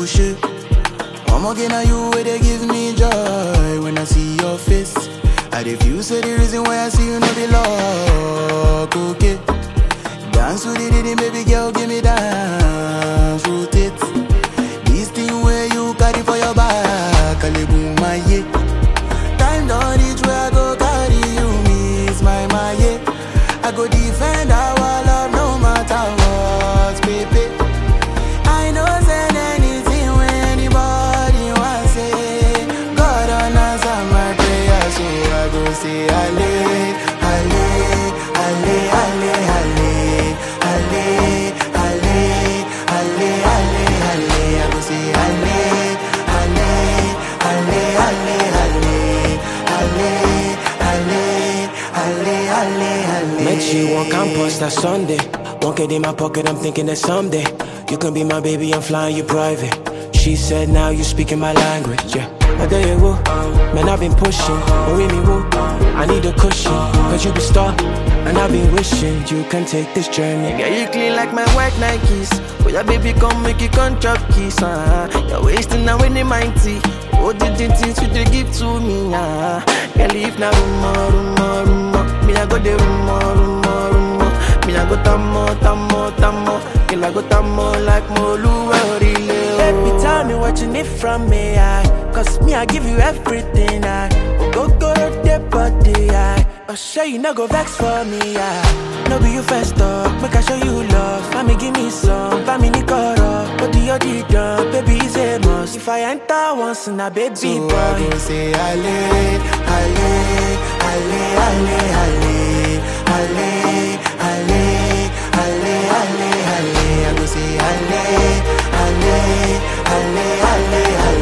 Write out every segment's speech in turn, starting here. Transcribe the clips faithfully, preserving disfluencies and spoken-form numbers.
push it. I'm again now you where they give me joy when I see your face. I refuse to the reason why I see you no be luck, okay. Dance with the rhythm, baby girl, give me dance, rotate. This thing where you carry for your back, I live with my yeah. Time don't reach where I go carry you, miss my my yeah. I go defend our love no matter what, baby. I know send anything when anybody wants say. God don't answer my prayer, so I go say ale, ale, ale, ale, ale, ale, ale, ale, ale, ale. I go say ale, ale, ale, ale, ale, ale, ale, ale, ale. Met you on campus that Sunday. One kid in my pocket, I'm thinking that someday you can be my baby, I'm flying you private. She said now you speaking my language, yeah. I tell you what, man, I've been pushing, but with me, whoa, I need a cushion, cause you be star, and I've been wishing you can take this journey. Yeah, you clean like my white Nikes. Oh yeah, baby, come make you come chop kiss, uh. You're wasting now in the mighty. Oh, the things you they give to me, ah. Uh. Girl, if na rumor, rumor, rumor, me I go the rumor, rumor, rumor. Me I go tamo, tamo, tamo. Girl, I go tamo like Molu, really. Baby, tell me what you need from me, I. Cause me, I give you everything, I. Go, go, the body, I. I'll show you, no go vex for me, I. No be you first up, make I show you love. Mommy, give me some, family, Nikoro. What do you do, done? Baby, it's a must. If I enter once in a baby so boy, I go say ale, ale, ale, ale, ale, ale, ale, ale, ale, ale. I go say ale, ale, ale, ale,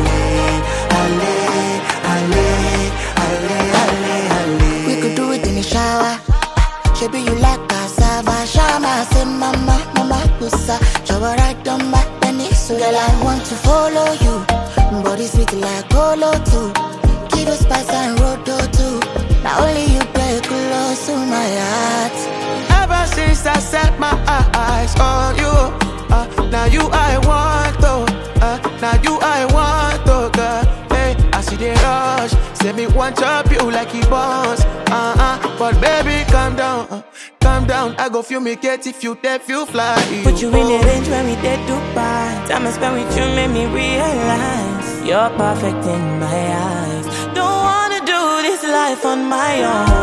ale, ale, ale, ale, ale. We could do it in the shower. Maybe you like cassava. Shama say mama, mama pussa. Shower right on my penny. So girl, I want to follow you. Body sweet like Colo too. Give us spice and roto too. Now only you play close to my heart. Ever since I set my eyes on you, uh, now you I want to, uh, now you I want to, girl. Hey, I see the rush, say me want chop you like he boss, uh uh. But baby, calm down, uh, calm down. I go fumigate if you deaf, you fly. put you in the range when we did Dubai. Time I spent with you made me realize you're perfect in my eyes. Don't wanna do this life on my own.